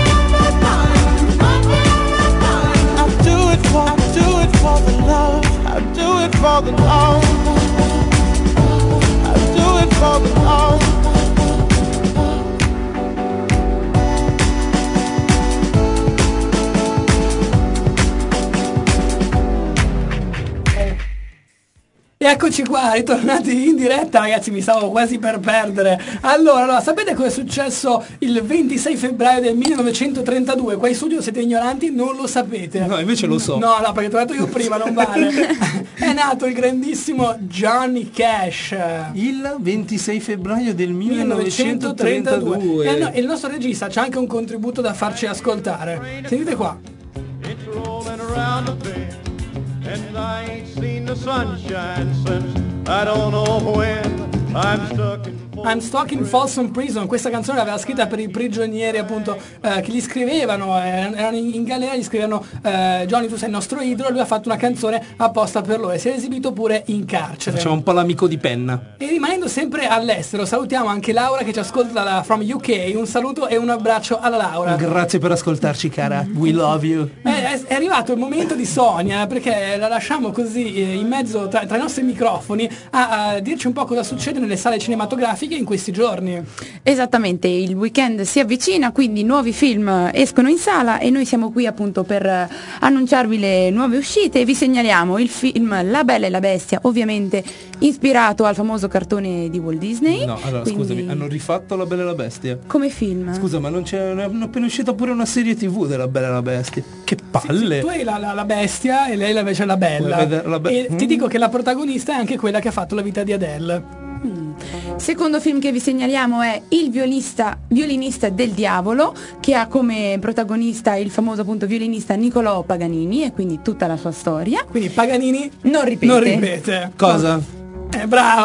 I do it for the love. I do it for the love. I do it for the love. E eccoci qua, ritornati in diretta, ragazzi, mi stavo quasi per perdere. Allora, sapete cosa è successo il 26 febbraio del 1932? Qua in studio siete ignoranti, non lo sapete. No, invece lo so. No, perché ti ho detto io prima, non vale. È nato il grandissimo Johnny Cash. Il 26 febbraio del 1932. E il nostro regista c'ha anche un contributo da farci ascoltare. Sentite qua. It's rolling around the bend, and I ain't seen the sunshine since I don't know when. I'm stuck in Folsom Prison. Questa canzone l'aveva scritta per i prigionieri, appunto, che gli scrivevano, erano in galera, gli scrivevano Johnny, tu sei il nostro idolo. Lui ha fatto una canzone apposta per loro e si è esibito pure in carcere. Facciamo un po' l'amico di penna. E rimanendo sempre all'estero, salutiamo anche Laura che ci ascolta from UK. Un saluto e un abbraccio alla Laura. Grazie per ascoltarci, cara. We love you. È arrivato il momento di Sonia, perché la lasciamo così in mezzo tra i nostri microfoni a dirci un po' cosa succede nelle sale cinematografiche in questi giorni. Esattamente, il weekend si avvicina, quindi nuovi film escono in sala e noi siamo qui appunto per annunciarvi le nuove uscite. Vi segnaliamo il film La Bella e la Bestia, ovviamente ispirato al famoso cartone di Walt Disney. No, allora quindi... scusami, hanno rifatto La Bella e la Bestia? Come film? Scusa, ma non c'è appena uscita pure una serie TV della Bella e la Bestia? Che palle! Sì, tu hai la bestia e lei invece è la bella. E ti dico che la protagonista è anche quella che ha fatto La vita di Adele. Secondo film che vi segnaliamo è Il violinista del diavolo, che ha come protagonista il famoso appunto violinista Niccolò Paganini e quindi tutta la sua storia. Quindi Paganini non ripete. Non ripete. Cosa? Brava.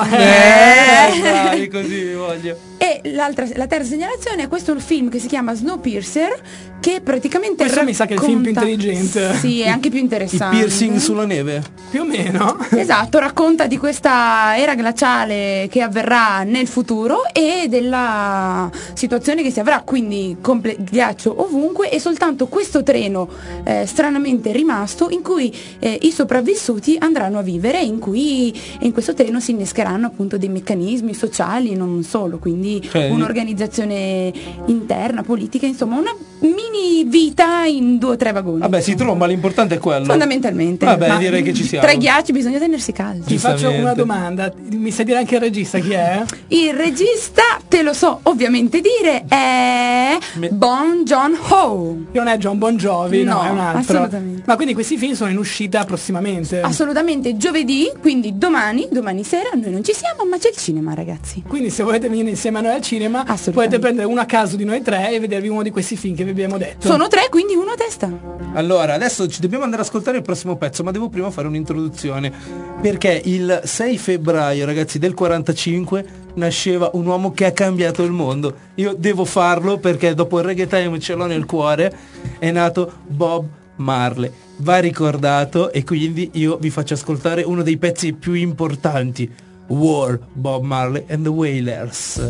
Bravi, così vi voglio. E la terza segnalazione è questo film che si chiama Snowpiercer, che praticamente questo mi sa che è il film più intelligente. Sì, è anche più interessante. Il piercing sulla neve? Più o meno. Esatto, racconta di questa era glaciale che avverrà nel futuro e della situazione che si avrà, quindi ghiaccio ovunque e soltanto questo treno stranamente rimasto in cui i sopravvissuti andranno a vivere, in questo treno si innescheranno appunto dei meccanismi sociali, non solo, quindi un'organizzazione interna, politica, insomma una mini vita in 2 o 3 vagoni. Vabbè, si tromba, l'importante è quello. Fondamentalmente. Vabbè, direi che ci siamo. Tra i ghiacci bisogna tenersi caldi. Ti faccio una domanda, mi sai dire anche il regista chi è? Il regista, te lo so ovviamente dire, è Bong Joon-ho. Che non è John Bon Jovi, no, è un altro. Assolutamente. Ma quindi questi film sono in uscita prossimamente? Assolutamente, giovedì, quindi domani sera, noi non ci siamo, ma c'è il cinema, ragazzi. Quindi se volete venire insieme a noi al cinema, potete prendere uno a caso di noi 3 e vedervi uno di questi film che vi abbiamo detto. Sono 3, quindi uno a testa. Allora, adesso ci dobbiamo andare ad ascoltare il prossimo pezzo, ma devo prima fare un'introduzione. Perché il 6 febbraio, ragazzi, del 45 nasceva un uomo che ha cambiato il mondo. Io devo farlo perché dopo il reggae time ce l'ho nel cuore. È nato Bob Marley. Va ricordato, e quindi io vi faccio ascoltare uno dei pezzi più importanti, War, Bob Marley and the Wailers.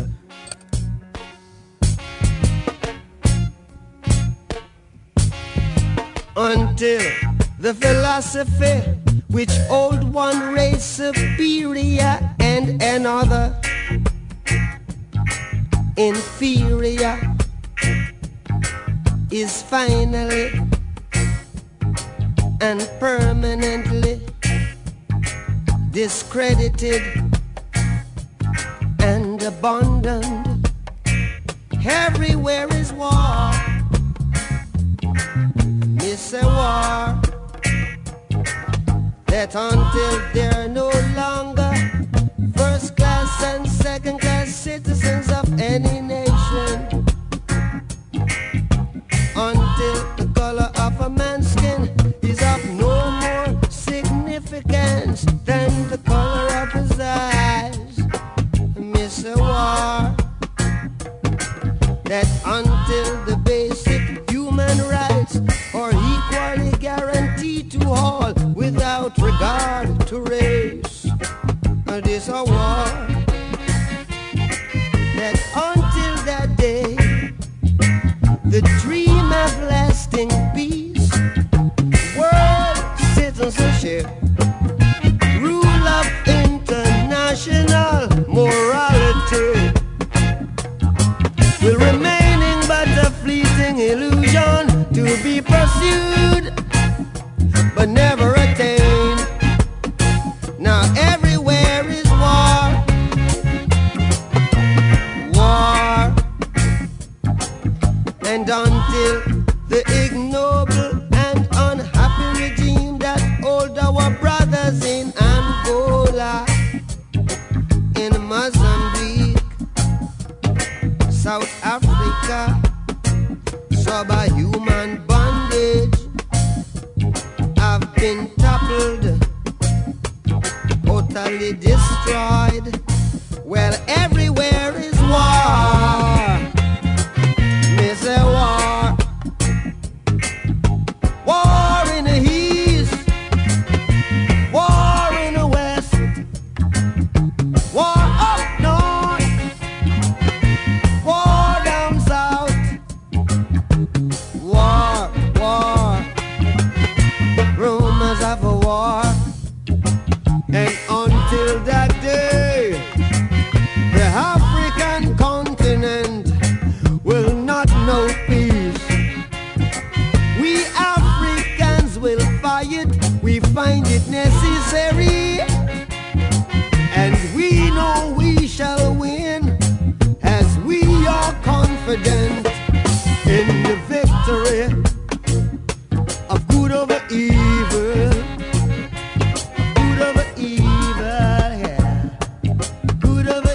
Until the philosophy which hold one race superior and another inferior is finally and permanently discredited and abandoned. Everywhere is war. It's a war that until they're no longer first class and second class citizens of any nation, until the color of a man's skin is of no more significance than the color of his eyes. Miss a war that until the basic human rights are equally guaranteed to all without regard to race. This a war that until that day the dream of lasting peace, world citizenship, rule of international morality will remaining but a fleeting illusion to be pursued but never attained. Now everywhere is war, war, and until the ignoble and unhappy regime that hold our brothers in Angola, in Mozambique, South Africa, subhuman bondage have been toppled, totally destroyed. Well, everywhere is war. Miss a war. War in the east, war in the west, war up north, war down south, war, war, rumors of a war. And until that day, the African continent will not know peace. We Africans will fight, we find it necessary, and we know we shall win, as we are confident in the victory of good over evil. Good over evil, yeah. Good over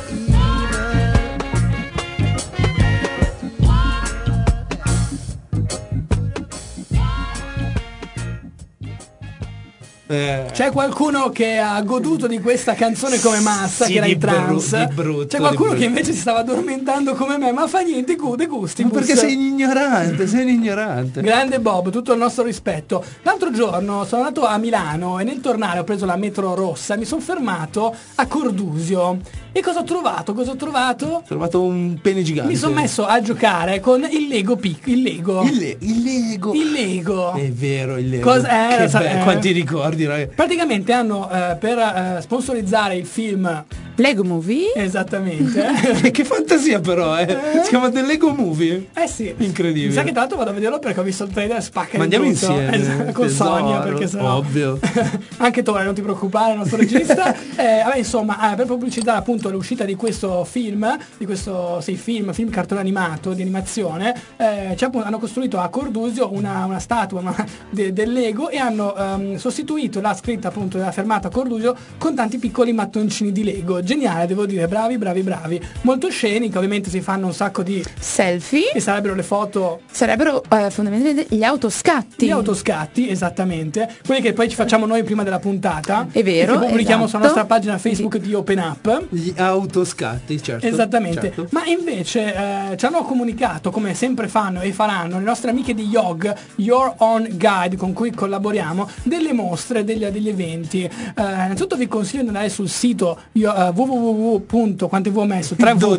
C'è qualcuno che ha goduto di questa canzone come Massa, Sì, che era di in trance? di brutto, C'è qualcuno di che brutto. invece si stava addormentando come me, ma fa niente, De Gusti. Ma perché sei un ignorante, sei un ignorante. Grande Bob, tutto il nostro rispetto. L'altro giorno sono andato a Milano e nel tornare ho preso la metro rossa, mi sono fermato a Cordusio. E cosa ho trovato? Ho trovato un pene gigante. Mi sono messo a giocare con il Lego il Lego. Il Lego. Il Lego. È vero, il Lego. Cosa- Che sa- bello, quanti ricordi, ragazzi. Praticamente hanno per sponsorizzare il film, Lego Movie? esattamente. Che fantasia però, Si chiama The Lego Movie. Eh sì. Incredibile. Mi sa che tra l'altro vado a vederlo perché ho visto il trailer, spacca Ma di andiamo brutto. insieme, Esatto, con tesoro, Sonia, perché sennò ovvio. anche Tore, non ti preoccupare, il nostro regista. Vabbè, insomma, per pubblicizzare appunto l'uscita di questo film, di questo film cartone animato, di animazione, hanno costruito a Cordusio una statua del Lego e hanno sostituito la scritta appunto della fermata Cordusio con tanti piccoli mattoncini di Lego geniale, devo dire, bravi. Molto scenica, ovviamente si fanno un sacco di... Selfie. che sarebbero le foto... Sarebbero fondamentalmente gli autoscatti. Gli autoscatti, esattamente. Quelli che poi ci facciamo noi prima della puntata. È vero, e che pubblichiamo sulla esatto. nostra pagina Facebook di Open Up. Gli autoscatti, certo. Esattamente. Certo. Ma invece ci hanno comunicato, come sempre fanno e faranno, le nostre amiche di YOG, Your Own Guide, con cui collaboriamo, delle mostre, degli eventi. Innanzitutto vi consiglio di andare sul sito www. Quanti avevo messo?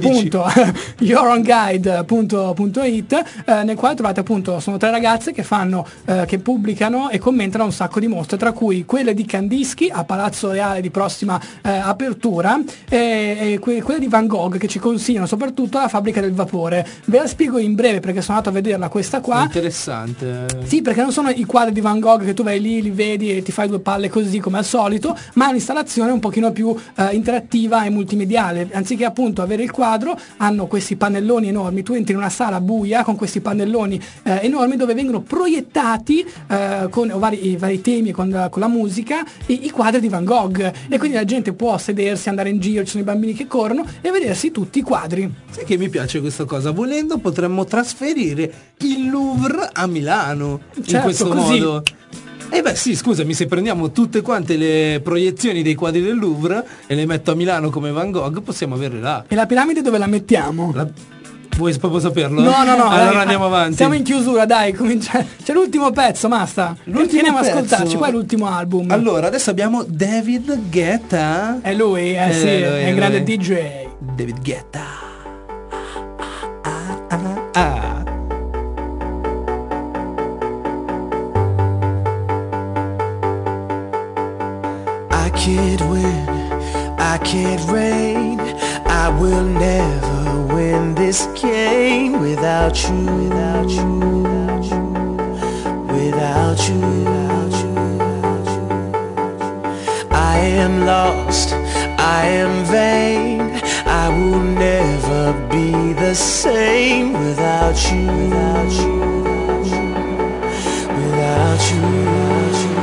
yourownguide.it, nel quale trovate appunto, sono 3 ragazze che fanno, che pubblicano e commentano un sacco di mostre, tra cui quelle di Kandinsky a Palazzo Reale di prossima apertura, e quelle di Van Gogh, che ci consigliano soprattutto la Fabbrica del Vapore. Ve la spiego in breve perché sono andato a vederla questa qua. Interessante. Sì, perché non sono i quadri di Van Gogh che tu vai lì, li vedi e ti fai 2 palle così come al solito, ma è un'installazione un pochino più interattiva e multimediale. Anziché appunto avere il quadro, hanno questi pannelloni enormi. Tu entri in una sala buia con questi pannelloni enormi dove vengono proiettati con i vari temi, con la musica, i quadri di Van Gogh, e quindi la gente può sedersi, andare in giro, ci sono i bambini che corrono e vedersi tutti i quadri. Sai che mi piace questa cosa? Volendo potremmo trasferire il Louvre a Milano, in Certo, questo così. modo. E beh sì, scusami, se prendiamo tutte quante le proiezioni dei quadri del Louvre e le metto a Milano come Van Gogh, possiamo averle là. E la piramide dove la mettiamo? Vuoi proprio saperlo? No, Allora dai, andiamo avanti. Siamo in chiusura, dai, comincia. C'è l'ultimo pezzo, basta. Continuiamo ad ascoltarci, qua è l'ultimo album. Allora, adesso abbiamo David Guetta. È lui, sì, è un grande DJ. David Guetta. I can't win, I can't reign, I will never win this game without you, without you, without you, without you, without you, without you. I am lost, I am vain, I will never be the same without you, without you, without you, without you.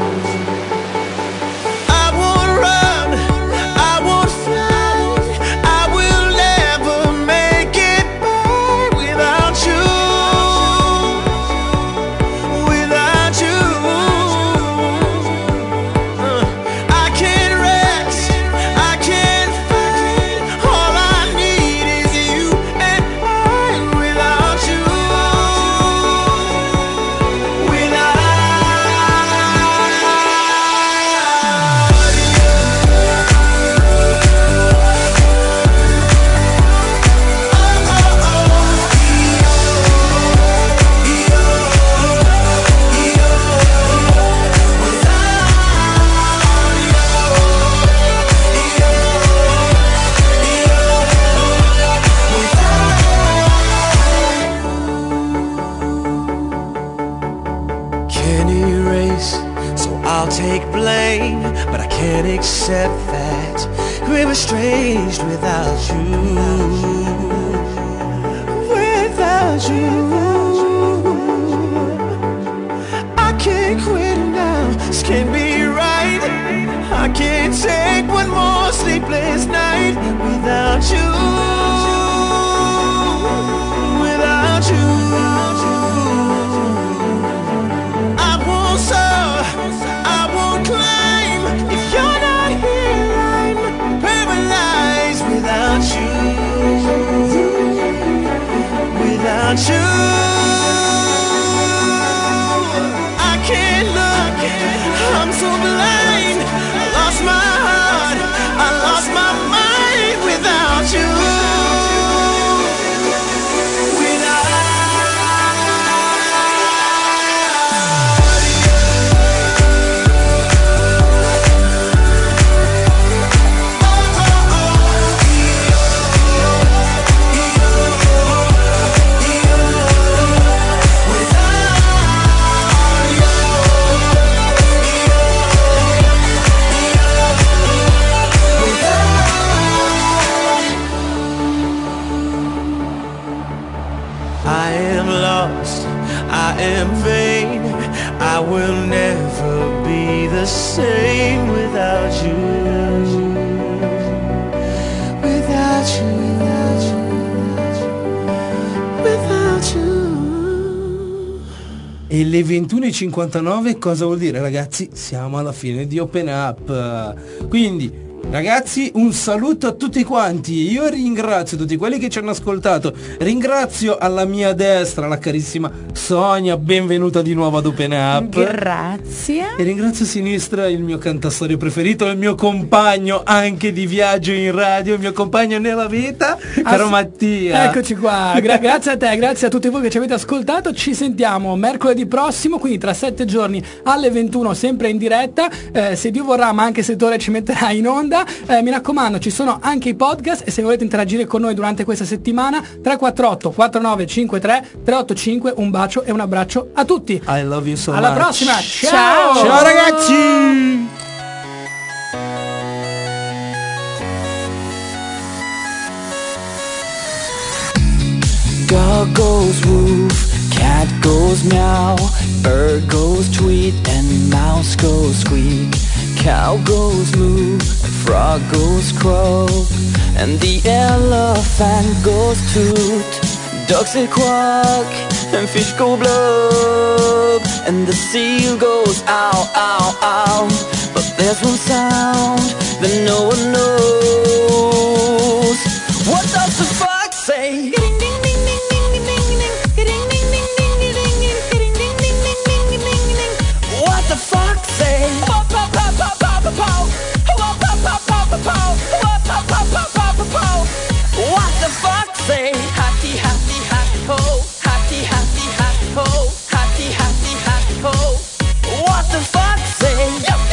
Accept that we were estranged without you, without you. I can't quit now, this can't be right. I can't take one more sleepless night without you, without you. I won't soar, I won't climb if you're not here. I'm paralyzed without you, without you. I can't look, I'm so blind. I lost my heart, I lost my mind without you. le 21:59 cosa vuol dire, ragazzi? Siamo alla fine di Open Up. Quindi ragazzi, un saluto a tutti quanti. Io ringrazio tutti quelli che ci hanno ascoltato. Ringrazio alla mia destra la carissima Sonia, benvenuta di nuovo ad Open Up. Grazie. E ringrazio a sinistra il mio cantastorie preferito, il mio compagno anche di viaggio in radio, il mio compagno nella vita, caro Mattia. Eccoci qua, grazie a te, grazie a tutti voi che ci avete ascoltato. Ci sentiamo mercoledì prossimo, quindi tra 7 giorni alle 21, sempre in diretta, se Dio vorrà, ma anche se Tore ci metterà in onda. Mi raccomando, ci sono anche i podcast e se volete interagire con noi durante questa settimana 348 4953 385. Un bacio e un abbraccio a tutti. I love you so Alla much. prossima, ciao. Ciao ragazzi. Dog goes woof, cat goes meow, bird goes tweet, and mouse goes squeak. Cow goes moo, and frog goes croak, and the elephant goes toot. Ducks say quack, and fish go blub, and the seal goes ow, ow, ow. But there's one sound that no one knows. What does the fox say? What the fox say? What the fox say? Hatty, hatty, hatty ho, hatty, hatty, hatty ho, hatty, hatty, hatty ho. What the fox say?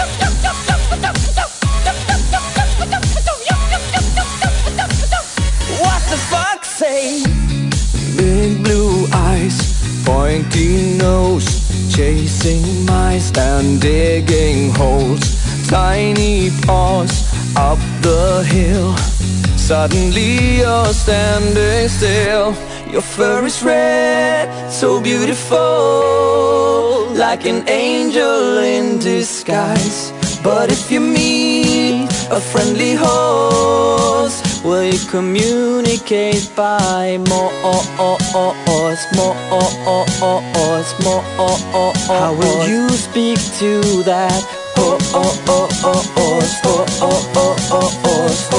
What the fox say? Big blue eyes, pointy nose, chasing mice and digging holes. Tiny paws up the hill. Suddenly you're standing still. Your fur is red, so beautiful, like an angel in disguise. But if you meet a friendly horse, will you communicate by more? How will you speak to that horse?